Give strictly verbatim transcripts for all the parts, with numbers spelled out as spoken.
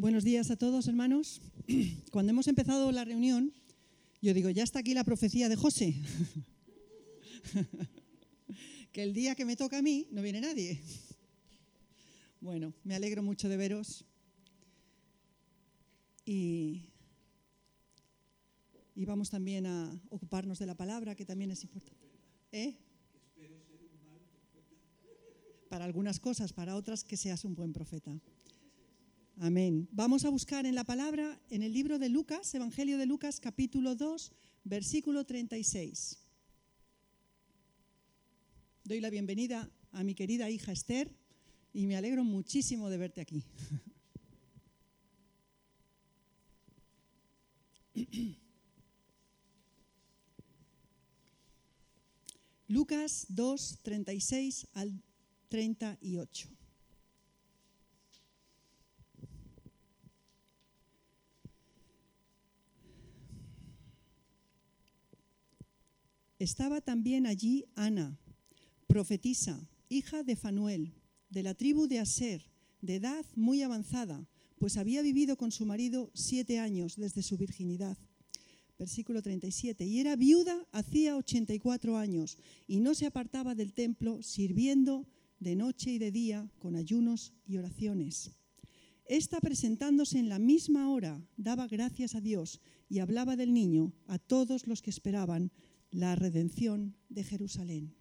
Buenos días a todos, hermanos. Cuando hemos empezado la reunión, yo digo, ya está aquí la profecía de José. Que el día que me toca a mí no viene nadie. Bueno, me alegro mucho de veros. Y, y vamos también a ocuparnos de la palabra, que también es importante. ¿Eh? Para algunas cosas, para otras que seas un buen profeta. Amén. Vamos a buscar en la palabra, en el libro de Lucas, Evangelio de Lucas, capítulo dos, versículo treinta y seis. Doy la bienvenida a mi querida hija Esther y me alegro muchísimo de verte aquí. Lucas dos, treinta y seis al treinta y ocho. Estaba también allí Ana, profetisa, hija de Fanuel, de la tribu de Aser, de edad muy avanzada, pues había vivido con su marido siete años desde su virginidad. Versículo treinta y siete. Y era viuda hacía ochenta y cuatro años, y no se apartaba del templo, sirviendo de noche y de día con ayunos y oraciones. Esta, presentándose en la misma hora, daba gracias a Dios y hablaba del niño a todos los que esperaban la redención de Jerusalén.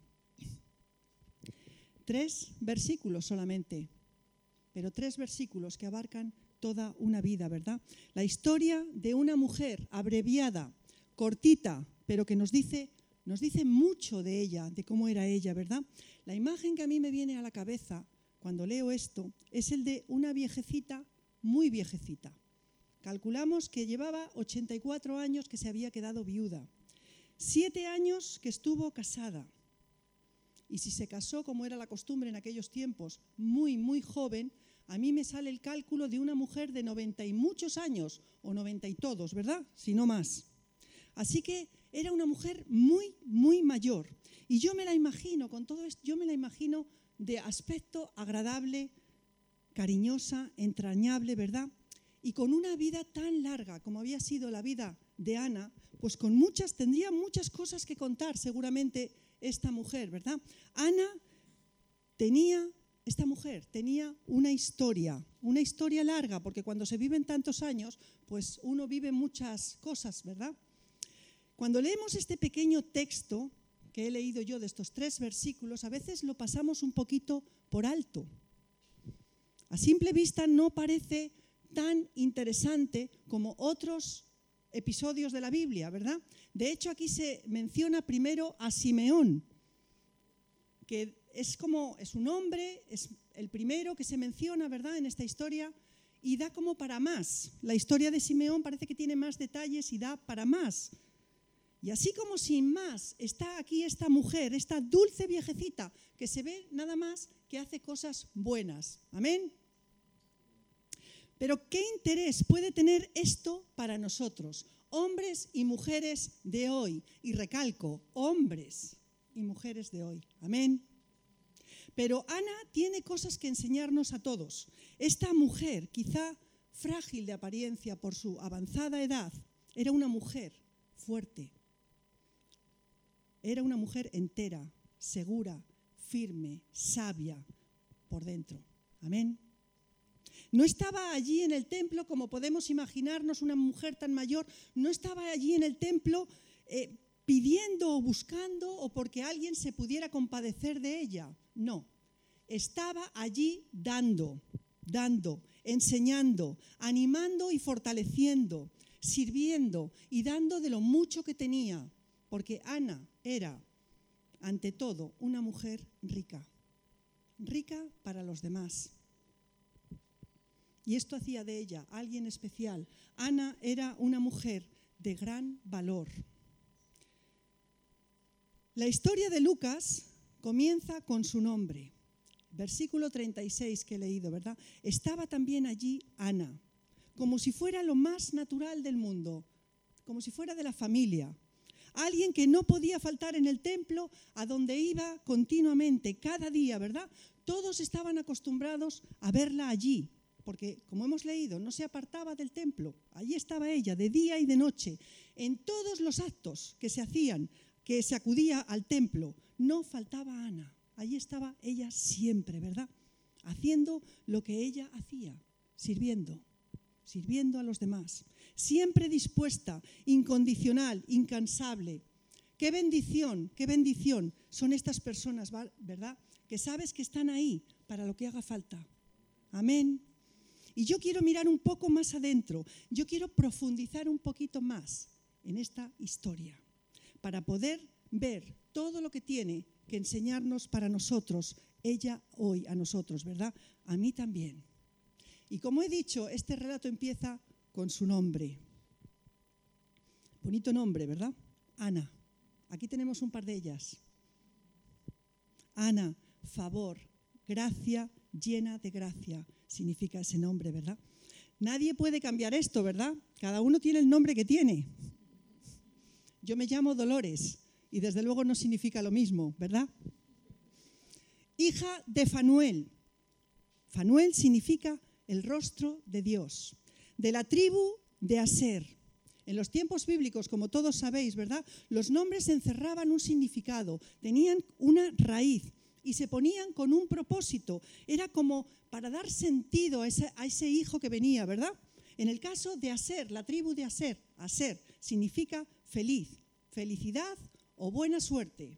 Tres versículos solamente, pero tres versículos que abarcan toda una vida, ¿verdad? La historia de una mujer abreviada, cortita, pero que nos dice, nos dice mucho de ella, de cómo era ella, ¿verdad? La imagen que a mí me viene a la cabeza cuando leo esto es el de una viejecita, muy viejecita. Calculamos que llevaba ochenta y cuatro años que se había quedado viuda. Siete años que estuvo casada. Y si se casó, como era la costumbre en aquellos tiempos, muy, muy joven, a mí me sale el cálculo de una mujer de noventa y muchos años, o noventa y todos, ¿verdad? Si no más. Así que era una mujer muy, muy mayor. Y yo me la imagino, con todo esto, yo me la imagino de aspecto agradable, cariñosa, entrañable, ¿verdad? Y con una vida tan larga como había sido la vida de Ana, pues con muchas, tendría muchas cosas que contar seguramente esta mujer, ¿verdad? Ana tenía, esta mujer tenía una historia, una historia larga, porque cuando se viven tantos años, pues uno vive muchas cosas, ¿verdad? Cuando leemos este pequeño texto que he leído yo de estos tres versículos, a veces lo pasamos un poquito por alto. A simple vista no parece tan interesante como otros episodios de la Biblia, ¿verdad? De hecho, aquí se menciona primero a Simeón, que es como, es un hombre, es el primero que se menciona, ¿verdad?, en esta historia, y da como para más. La historia de Simeón parece que tiene más detalles y da para más. Y así como sin más, está aquí esta mujer, esta dulce viejecita, que se ve nada más que hace cosas buenas. ¿Amén? Pero ¿qué interés puede tener esto para nosotros, hombres y mujeres de hoy? Y recalco, hombres y mujeres de hoy. Amén. Pero Ana tiene cosas que enseñarnos a todos. Esta mujer, quizá frágil de apariencia por su avanzada edad, era una mujer fuerte. Era una mujer entera, segura, firme, sabia por dentro. Amén. No estaba allí en el templo, como podemos imaginarnos una mujer tan mayor, no estaba allí en el templo eh, pidiendo o buscando o porque alguien se pudiera compadecer de ella. No, estaba allí dando, dando, enseñando, animando y fortaleciendo, sirviendo y dando de lo mucho que tenía, porque Ana era, ante todo, una mujer rica, rica para los demás. Y esto hacía de ella alguien especial. Ana era una mujer de gran valor. La historia de Lucas comienza con su nombre. Versículo treinta y seis que he leído, ¿verdad? Estaba también allí Ana, como si fuera lo más natural del mundo, como si fuera de la familia. Alguien que no podía faltar en el templo, a donde iba continuamente, cada día, ¿verdad? Todos estaban acostumbrados a verla allí. porque como hemos leído, no se apartaba del templo. Allí estaba ella, de día y de noche, en todos los actos que se hacían, que se acudía al templo. No faltaba Ana, allí estaba ella siempre, ¿verdad? Haciendo lo que ella hacía, sirviendo, sirviendo a los demás. Siempre dispuesta, incondicional, incansable. Qué bendición, qué bendición son estas personas, ¿verdad? Que sabes que están ahí para lo que haga falta. Amén. Y yo quiero mirar un poco más adentro, yo quiero profundizar un poquito más en esta historia, para poder ver todo lo que tiene que enseñarnos para nosotros, ella hoy a nosotros, ¿verdad? A mí también. Y como he dicho, este relato empieza con su nombre. Bonito nombre, ¿verdad? Ana. Aquí tenemos un par de ellas. Ana, favor, gracia, llena de gracia, significa ese nombre, ¿verdad? Nadie puede cambiar esto, ¿verdad? Cada uno tiene el nombre que tiene. Yo me llamo Dolores y desde luego no significa lo mismo, ¿verdad? Hija de Fanuel. Fanuel significa el rostro de Dios. De la tribu de Aser. En los tiempos bíblicos, como todos sabéis, ¿verdad? Los nombres encerraban un significado, tenían una raíz y se ponían con un propósito. Era como para dar sentido a ese, a ese hijo que venía, ¿verdad? En el caso de Aser, la tribu de Aser, Aser significa feliz, felicidad o buena suerte.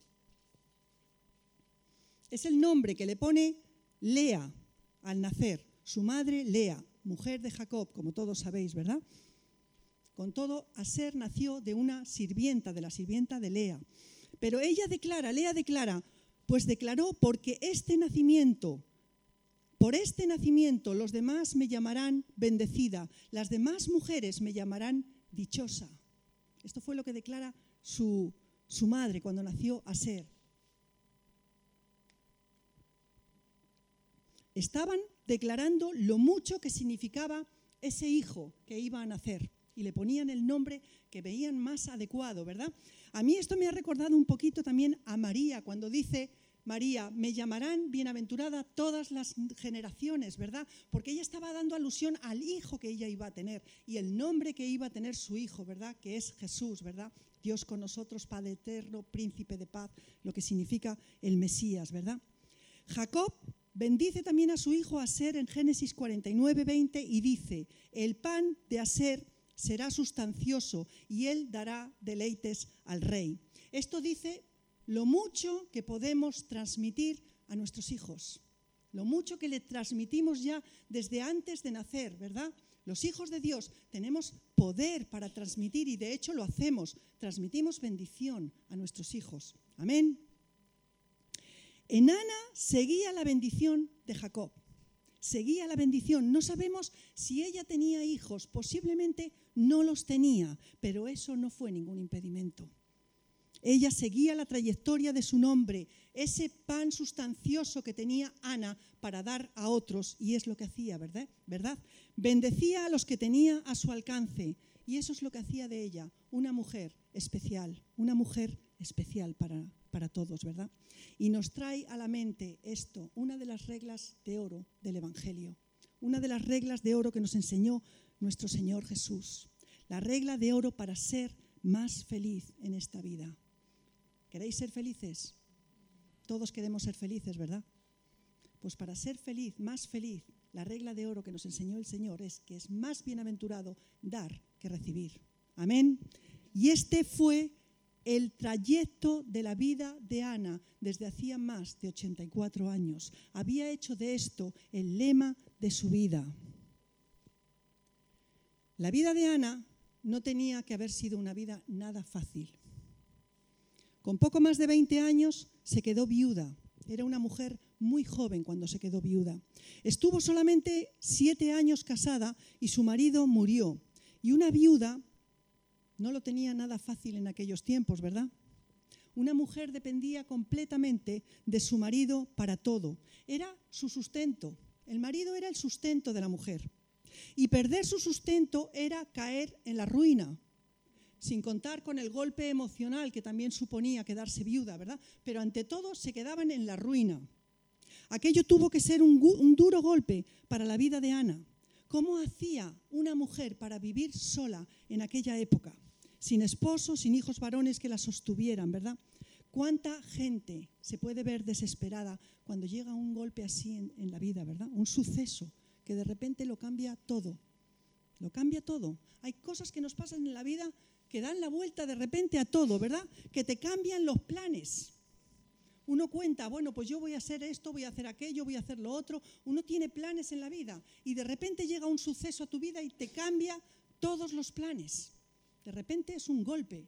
Es el nombre que le pone Lea al nacer, su madre Lea, mujer de Jacob, como todos sabéis, ¿verdad? Con todo, Aser nació de una sirvienta, de la sirvienta de Lea. Pero ella declara, Lea declara, pues declaró, porque este nacimiento, por este nacimiento los demás me llamarán bendecida, las demás mujeres me llamarán dichosa. Esto fue lo que declara su, su madre cuando nació Aser. Estaban declarando lo mucho que significaba ese hijo que iba a nacer. Y le ponían el nombre que veían más adecuado, ¿verdad? A mí esto me ha recordado un poquito también a María, cuando dice María, me llamarán bienaventurada todas las generaciones, ¿verdad? Porque ella estaba dando alusión al hijo que ella iba a tener y el nombre que iba a tener su hijo, ¿verdad? Que es Jesús, ¿verdad? Dios con nosotros, Padre eterno, príncipe de paz, lo que significa el Mesías, ¿verdad? Jacob bendice también a su hijo Aser en Génesis cuarenta y nueve, veinte y dice, el pan de Aser será sustancioso y él dará deleites al rey. Esto dice lo mucho que podemos transmitir a nuestros hijos, lo mucho que le transmitimos ya desde antes de nacer, ¿verdad? Los hijos de Dios tenemos poder para transmitir y de hecho lo hacemos, transmitimos bendición a nuestros hijos. Amén. En Ana seguía la bendición de Jacob. Seguía la bendición. No sabemos si ella tenía hijos, posiblemente no los tenía, pero eso no fue ningún impedimento. Ella seguía la trayectoria de su nombre, ese pan sustancioso que tenía Ana para dar a otros, y es lo que hacía, ¿verdad? ¿verdad? Bendecía a los que tenía a su alcance, y eso es lo que hacía de ella, una mujer especial, una mujer especial para, para todos, ¿verdad? Y nos trae a la mente esto, una de las reglas de oro del Evangelio, una de las reglas de oro que nos enseñó nuestro Señor Jesús, la regla de oro para ser más feliz en esta vida. ¿Queréis ser felices? Todos queremos ser felices, ¿verdad? Pues para ser feliz, más feliz, la regla de oro que nos enseñó el Señor es que es más bienaventurado dar que recibir. Amén. Y este fue el trayecto de la vida de Ana desde hacía más de ochenta y cuatro años. Había hecho de esto el lema de su vida. La vida de Ana no tenía que haber sido una vida nada fácil. Con poco más de veinte años se quedó viuda. Era una mujer muy joven cuando se quedó viuda. Estuvo solamente siete años casada y su marido murió. Y una viuda no lo tenía nada fácil en aquellos tiempos, ¿verdad? Una mujer dependía completamente de su marido para todo. Era su sustento. El marido era el sustento de la mujer. Y perder su sustento era caer en la ruina, sin contar con el golpe emocional que también suponía quedarse viuda, ¿verdad? Pero ante todo se quedaban en la ruina. Aquello tuvo que ser un, un duro golpe para la vida de Ana. ¿Cómo hacía una mujer para vivir sola en aquella época? Sin esposo, sin hijos varones que la sostuvieran, ¿verdad? ¿Cuánta gente se puede ver desesperada cuando llega un golpe así en, en la vida, ¿verdad? Un suceso que de repente lo cambia todo. Lo cambia todo. Hay cosas que nos pasan en la vida que dan la vuelta de repente a todo, ¿verdad? Que te cambian los planes. Uno cuenta, bueno, pues yo voy a hacer esto, voy a hacer aquello, voy a hacer lo otro. Uno tiene planes en la vida y de repente llega un suceso a tu vida y te cambia todos los planes. De repente es un golpe.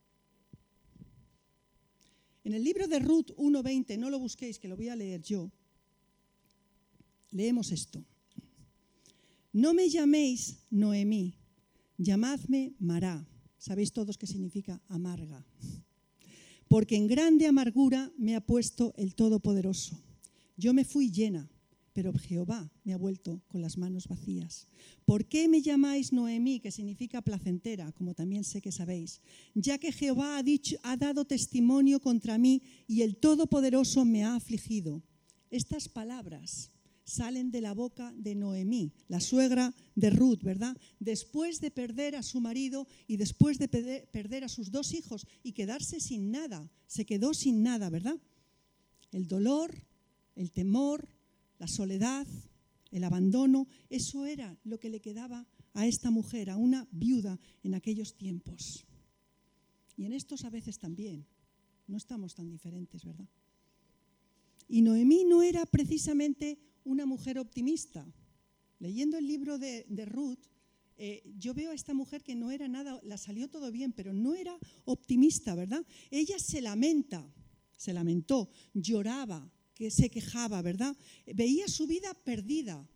En el libro de Ruth uno veinte, no lo busquéis, que lo voy a leer yo, leemos esto. No me llaméis Noemí, llamadme Mará. Sabéis todos qué significa amarga. Porque en grande amargura me ha puesto el Todopoderoso. Yo me fui llena, pero Jehová me ha vuelto con las manos vacías. ¿Por qué me llamáis Noemí, que significa placentera, como también sé que sabéis? Ya que Jehová ha dicho, ha dado testimonio contra mí y el Todopoderoso me ha afligido. Estas palabras salen de la boca de Noemí, la suegra de Ruth, ¿verdad? Después de perder a su marido y después de perder a sus dos hijos y quedarse sin nada, se quedó sin nada, ¿verdad? El dolor, el temor, la soledad, el abandono, eso era lo que le quedaba a esta mujer, a una viuda en aquellos tiempos. Y en estos a veces también, no estamos tan diferentes, ¿verdad? Y Noemí no era precisamente una mujer optimista. Leyendo el libro de, de Ruth, eh, yo veo a esta mujer que no era nada, la salió todo bien, pero no era optimista, ¿verdad? Ella se lamenta, se lamentó, lloraba, que se quejaba, ¿verdad? Veía su vida perdida.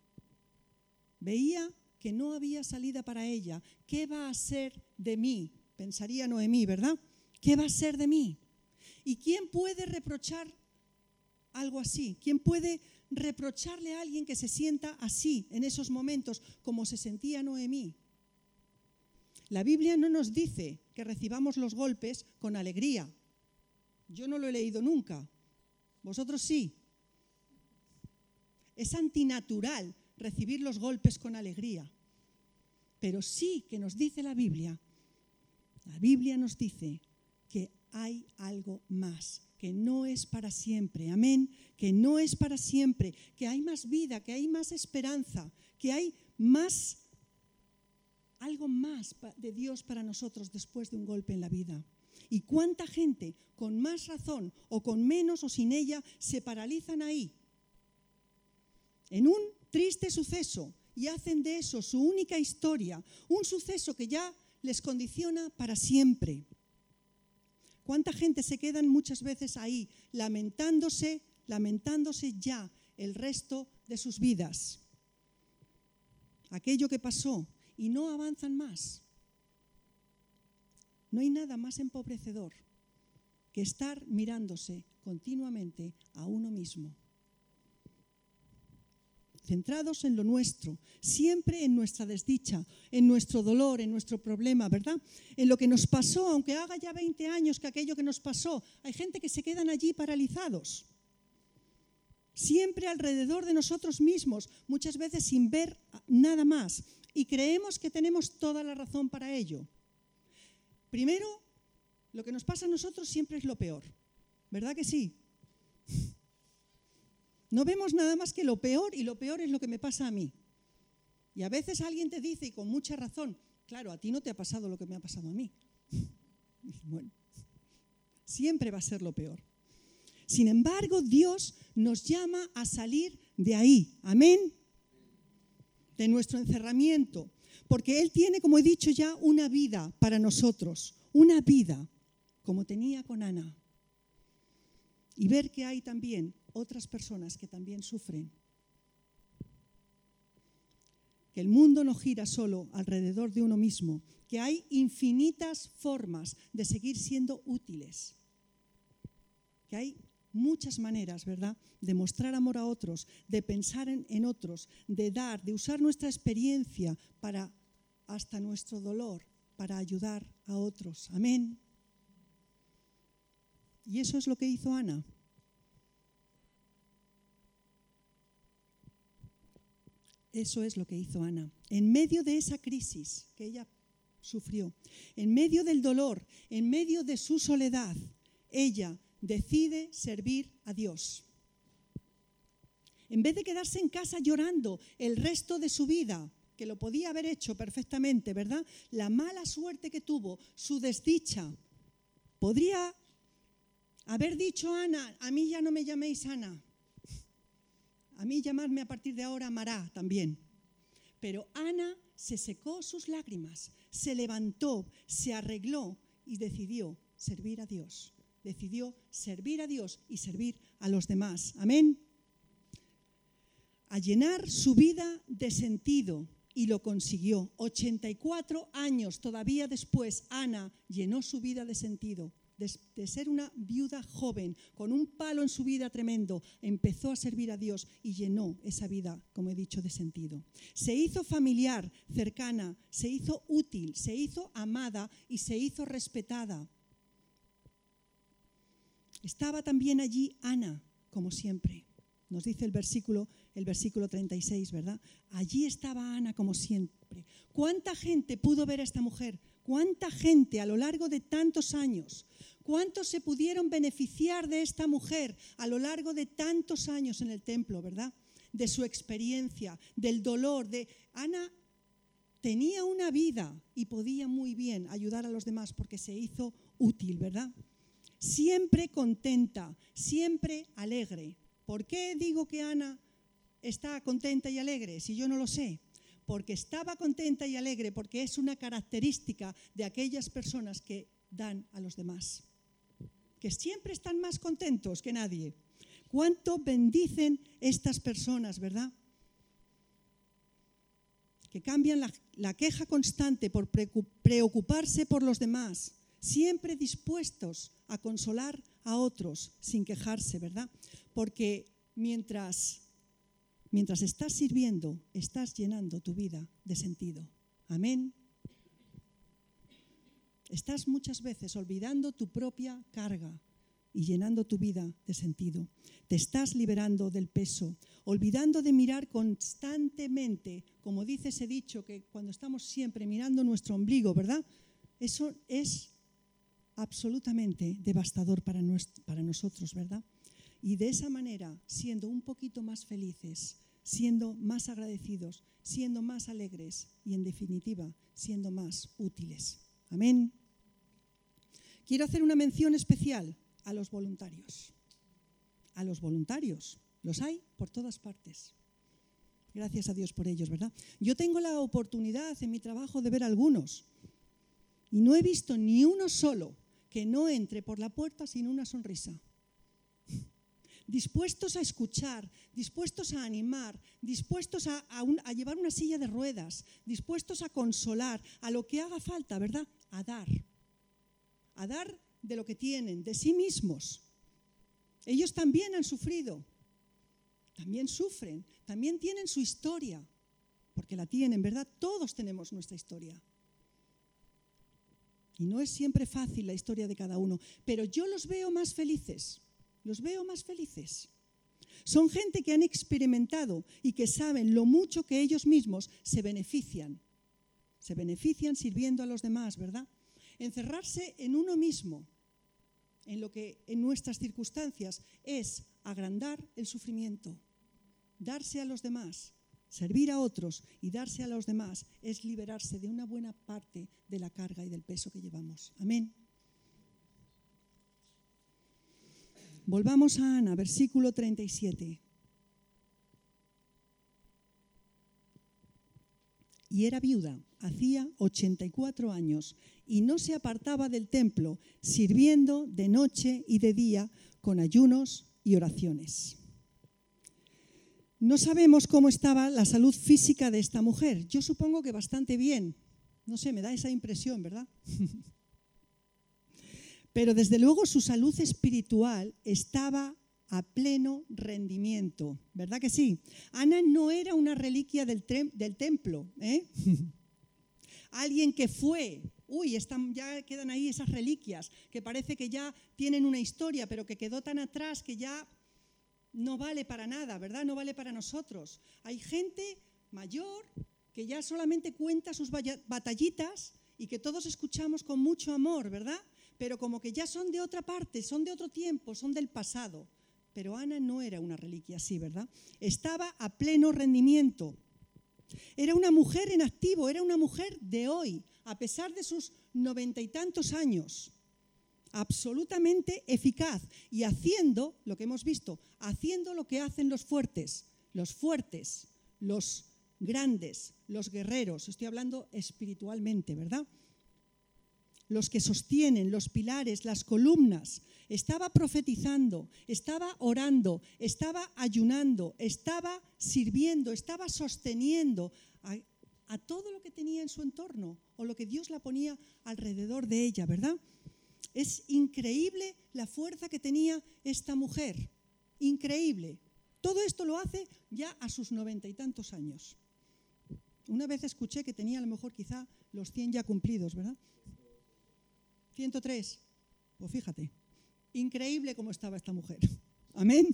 Veía que no había salida para ella. ¿Qué va a ser de mí? Pensaría Noemí, ¿verdad? ¿Qué va a ser de mí? ¿Y quién puede reprochar algo así? ¿Quién puede reprocharle a alguien que se sienta así en esos momentos como se sentía Noemí? La Biblia no nos dice que recibamos los golpes con alegría. Yo no lo he leído nunca. Vosotros sí. Es antinatural recibir los golpes con alegría. Pero sí que nos dice la Biblia, la Biblia nos dice que hay algo más, que no es para siempre, amén, que no es para siempre, que hay más vida, que hay más esperanza, que hay más, algo más de Dios para nosotros después de un golpe en la vida. ¿Y cuánta gente, con más razón o con menos o sin ella, se paralizan ahí? En un triste suceso y hacen de eso su única historia, un suceso que ya les condiciona para siempre. ¿Cuánta gente se quedan muchas veces ahí, lamentándose, lamentándose ya el resto de sus vidas? Aquello que pasó y no avanzan más. No hay nada más empobrecedor que estar mirándose continuamente a uno mismo. Centrados en lo nuestro, siempre en nuestra desdicha, en nuestro dolor, en nuestro problema, ¿verdad? En lo que nos pasó, aunque haga ya veinte años que aquello que nos pasó, hay gente que se quedan allí paralizados. Siempre alrededor de nosotros mismos, muchas veces sin ver nada más, y creemos que tenemos toda la razón para ello. Primero, lo que nos pasa a nosotros siempre es lo peor, ¿verdad que sí? No vemos nada más que lo peor y lo peor es lo que me pasa a mí. Y a veces alguien te dice, y con mucha razón, claro, a ti no te ha pasado lo que me ha pasado a mí. Bueno, siempre va a ser lo peor. Sin embargo, Dios nos llama a salir de ahí, amén, de nuestro encerramiento. Porque Él tiene, como he dicho ya, una vida para nosotros, una vida como tenía con Ana. Y ver que hay también otras personas que también sufren. Que el mundo no gira solo alrededor de uno mismo, que hay infinitas formas de seguir siendo útiles. Que hay muchas maneras, ¿verdad?, de mostrar amor a otros, de pensar en, en otros, de dar, de usar nuestra experiencia para, hasta nuestro dolor, para ayudar a otros. Amén. Y eso es lo que hizo Ana. Eso es lo que hizo Ana. En medio de esa crisis que ella sufrió, en medio del dolor, en medio de su soledad, ella decide servir a Dios. En vez de quedarse en casa llorando el resto de su vida, que lo podía haber hecho perfectamente, ¿verdad? La mala suerte que tuvo, su desdicha, podría haber dicho Ana, a mí ya no me llaméis Ana, a mí llamadme a partir de ahora Mará también. Pero Ana se secó sus lágrimas, se levantó, se arregló y decidió servir a Dios. Decidió servir a Dios y servir a los demás. Amén. A llenar su vida de sentido, y lo consiguió. ochenta y cuatro años todavía después, Ana llenó su vida de sentido. De, de ser una viuda joven, con un palo en su vida tremendo, empezó a servir a Dios y llenó esa vida, como he dicho, de sentido. Se hizo familiar, cercana, se hizo útil, se hizo amada y se hizo respetada. Estaba también allí Ana, como siempre. Nos dice el versículo, el versículo treinta y seis, ¿verdad? Allí estaba Ana como siempre. ¿Cuánta gente pudo ver a esta mujer? ¿Cuánta gente a lo largo de tantos años? ¿Cuántos se pudieron beneficiar de esta mujer a lo largo de tantos años en el templo, ¿verdad? De su experiencia, del dolor. De Ana tenía una vida y podía muy bien ayudar a los demás porque se hizo útil, ¿verdad? Siempre contenta, siempre alegre. ¿Por qué digo que Ana está contenta y alegre si yo no lo sé? Porque estaba contenta y alegre, porque es una característica de aquellas personas que dan a los demás, que siempre están más contentos que nadie. ¿Cuánto bendicen estas personas, verdad? Que cambian la, la queja constante por preocuparse por los demás, siempre dispuestos a consolar a otros sin quejarse, ¿verdad? Porque mientras, mientras estás sirviendo, estás llenando tu vida de sentido. Amén. Estás muchas veces olvidando tu propia carga y llenando tu vida de sentido. Te estás liberando del peso, olvidando de mirar constantemente, como dice ese dicho, que cuando estamos siempre mirando nuestro ombligo, ¿verdad? Eso es absolutamente devastador para, nuestro, para nosotros, ¿verdad? Y de esa manera, siendo un poquito más felices, siendo más agradecidos, siendo más alegres y, en definitiva, siendo más útiles. Amén. Quiero hacer una mención especial a los voluntarios. A los voluntarios. Los hay por todas partes. Gracias a Dios por ellos, ¿verdad? Yo tengo la oportunidad en mi trabajo de ver algunos y no he visto ni uno solo que no entre por la puerta sin una sonrisa. Dispuestos a escuchar, dispuestos a animar, dispuestos a, a, un, a llevar una silla de ruedas, dispuestos a consolar, a lo que haga falta, ¿verdad? A dar, a dar de lo que tienen, de sí mismos. Ellos también han sufrido, también sufren, también tienen su historia, porque la tienen, ¿verdad? Todos tenemos nuestra historia. Y no es siempre fácil la historia de cada uno, pero yo los veo más felices. Los veo más felices. Son gente que han experimentado y que saben lo mucho que ellos mismos se benefician. Se benefician sirviendo a los demás, ¿verdad? Encerrarse en uno mismo, en lo que en nuestras circunstancias es agrandar el sufrimiento. Darse a los demás, servir a otros y darse a los demás es liberarse de una buena parte de la carga y del peso que llevamos. Amén. Volvamos a Ana, versículo treinta y siete. Y era viuda, hacía ochenta y cuatro años, y no se apartaba del templo, sirviendo de noche y de día con ayunos y oraciones. No sabemos cómo estaba la salud física de esta mujer. Yo supongo que bastante bien. No sé, me da esa impresión, ¿verdad? Pero desde luego su salud espiritual estaba a pleno rendimiento, ¿verdad que sí? Ana no era una reliquia del, tre- del templo, ¿eh? Alguien que fue, uy, están, ya quedan ahí esas reliquias, que parece que ya tienen una historia, pero que quedó tan atrás que ya no vale para nada, ¿verdad? No vale para nosotros. Hay gente mayor, que ya solamente cuenta sus batallitas y que todos escuchamos con mucho amor, ¿verdad? Pero como que ya son de otra parte, son de otro tiempo, son del pasado. Pero Ana no era una reliquia así, ¿verdad? Estaba a pleno rendimiento. Era una mujer en activo, era una mujer de hoy, a pesar de sus noventa y tantos años. Absolutamente eficaz y haciendo lo que hemos visto, haciendo lo que hacen los fuertes, los fuertes, los grandes, los guerreros, estoy hablando espiritualmente, ¿verdad? Los que sostienen, los pilares, las columnas. Estaba profetizando, estaba orando, estaba ayunando, estaba sirviendo, estaba sosteniendo a, a todo lo que tenía en su entorno o lo que Dios la ponía alrededor de ella, ¿verdad? Es increíble la fuerza que tenía esta mujer, increíble. Todo esto lo hace ya a sus noventa y tantos años. Una vez escuché que tenía a lo mejor quizá los cien ya cumplidos, ¿verdad? ciento tres. Pues fíjate, increíble cómo estaba esta mujer. Amén.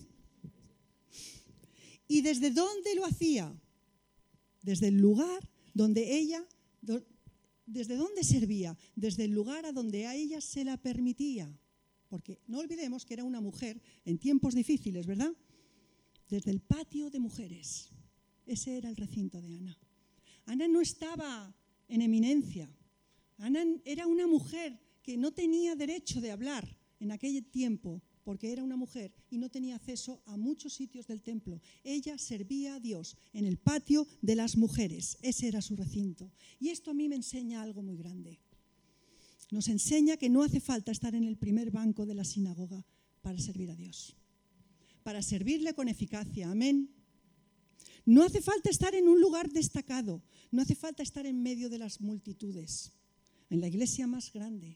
¿Y desde dónde lo hacía? Desde el lugar donde ella... ¿Desde dónde servía? Desde el lugar a donde a ella se la permitía. Porque no olvidemos que era una mujer en tiempos difíciles, ¿verdad? Desde el patio de mujeres. Ese era el recinto de Ana. Ana no estaba en eminencia. Ana era una mujer que no tenía derecho de hablar en aquel tiempo, porque era una mujer y no tenía acceso a muchos sitios del templo. Ella servía a Dios en el patio de las mujeres. Ese era su recinto. Y esto a mí me enseña algo muy grande. Nos enseña que no hace falta estar en el primer banco de la sinagoga para servir a Dios, para servirle con eficacia. Amén. No hace falta estar en un lugar destacado, no hace falta estar en medio de las multitudes, en la iglesia más grande,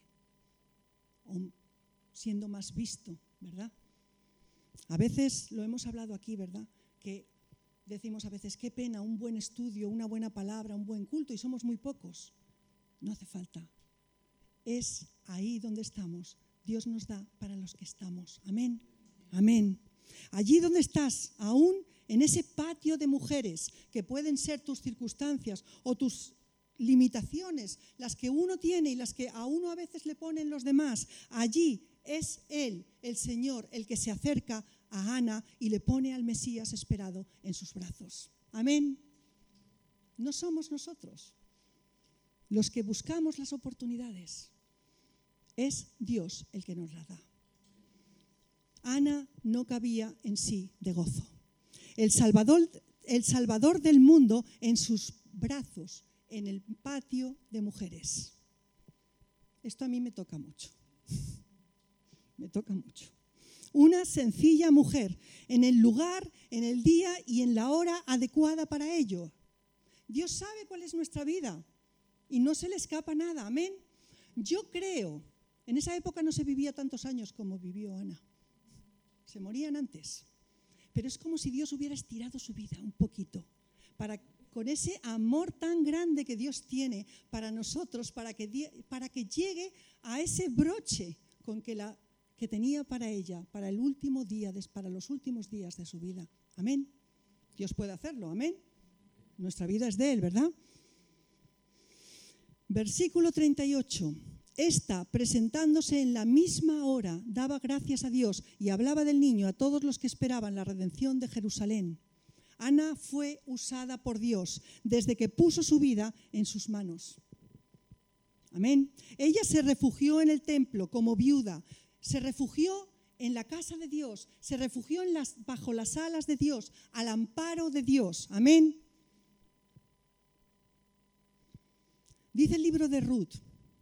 o siendo más visto, ¿verdad? A veces lo hemos hablado aquí, ¿verdad? Que decimos a veces, qué pena, un buen estudio, una buena palabra, un buen culto, y somos muy pocos. No hace falta. Es ahí donde estamos. Dios nos da para los que estamos. Amén. Amén. Allí donde estás, aún en ese patio de mujeres, que pueden ser tus circunstancias o tus limitaciones, las que uno tiene y las que a uno a veces le ponen los demás, allí es Él, el Señor, el que se acerca a Ana y le pone al Mesías esperado en sus brazos. Amén. No somos nosotros los que buscamos las oportunidades, es Dios el que nos las da. Ana no cabía en sí de gozo. El Salvador, el Salvador del mundo en sus brazos, en el patio de mujeres. Esto a mí me toca mucho. Me toca mucho. Una sencilla mujer en el lugar, en el día y en la hora adecuada para ello. Dios sabe cuál es nuestra vida y no se le escapa nada. Amén. Yo creo, en esa época no se vivía tantos años como vivió Ana. Se morían antes. Pero es como si Dios hubiera estirado su vida un poquito para, con ese amor tan grande que Dios tiene para nosotros, para que, para que llegue a ese broche con que, la, que tenía para ella, para el último día, para los últimos días de su vida. Amén. Dios puede hacerlo, amén. Nuestra vida es de Él, ¿verdad? Versículo treinta y ocho. Esta, presentándose en la misma hora, daba gracias a Dios y hablaba del niño a todos los que esperaban la redención de Jerusalén. Ana fue usada por Dios desde que puso su vida en sus manos. Amén. Ella se refugió en el templo como viuda, se refugió en la casa de Dios, se refugió en las, bajo las alas de Dios, al amparo de Dios. Amén. Dice el libro de Ruth,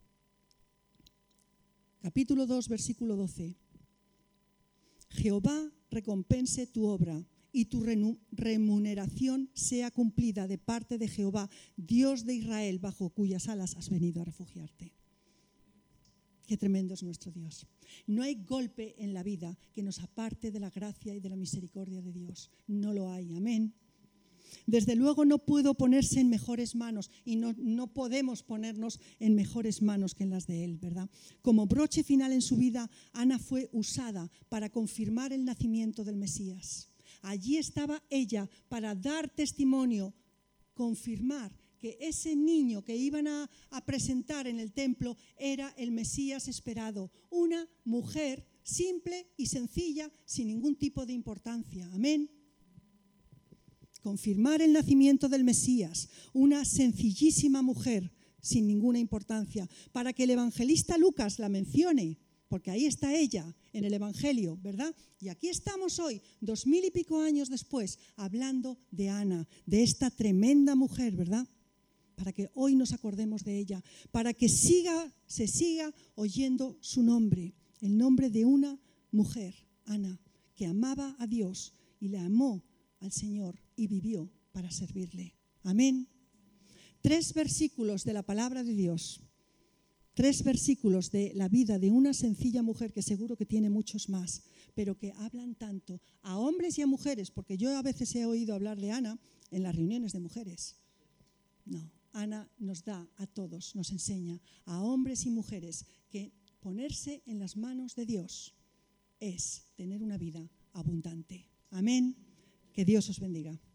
capítulo dos, versículo doce. Jehová recompense tu obra y tu remuneración sea cumplida de parte de Jehová, Dios de Israel, bajo cuyas alas has venido a refugiarte. Qué tremendo es nuestro Dios. No hay golpe en la vida que nos aparte de la gracia y de la misericordia de Dios. No lo hay. Amén. Desde luego no puedo ponerse en mejores manos y no, no podemos ponernos en mejores manos que en las de Él, ¿verdad? Como broche final en su vida, Ana fue usada para confirmar el nacimiento del Mesías. Allí estaba ella para dar testimonio confirmar que ese niño que iban a, a presentar en el templo era el Mesías esperado, una mujer simple y sencilla, sin ningún tipo de importancia. Amén. Confirmar el nacimiento del Mesías, una sencillísima mujer sin ninguna importancia, para que el evangelista Lucas la mencione, porque ahí está ella en el Evangelio, ¿verdad? Y aquí estamos hoy, dos mil y pico años después, hablando de Ana, de esta tremenda mujer, ¿verdad? Para que hoy nos acordemos de ella, para que siga, se siga oyendo su nombre, el nombre de una mujer, Ana, que amaba a Dios y le amó al Señor y vivió para servirle. Amén. Tres versículos de la palabra de Dios, tres versículos de la vida de una sencilla mujer, que seguro que tiene muchos más, pero que hablan tanto a hombres y a mujeres, porque yo a veces he oído hablar de Ana en las reuniones de mujeres. No, Ana nos da a todos, nos enseña a hombres y mujeres que ponerse en las manos de Dios es tener una vida abundante. Amén. Que Dios os bendiga.